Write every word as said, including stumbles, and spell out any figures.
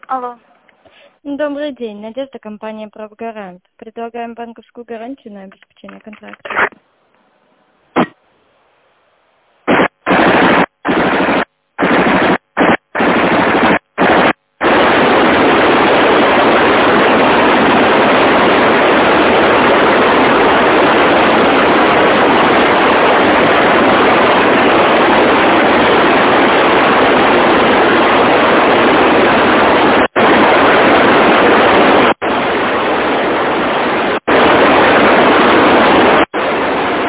Алло. Добрый день, Надежда, компания «Правгарант». Предлагаем банковскую гарантию на обеспечение контракта.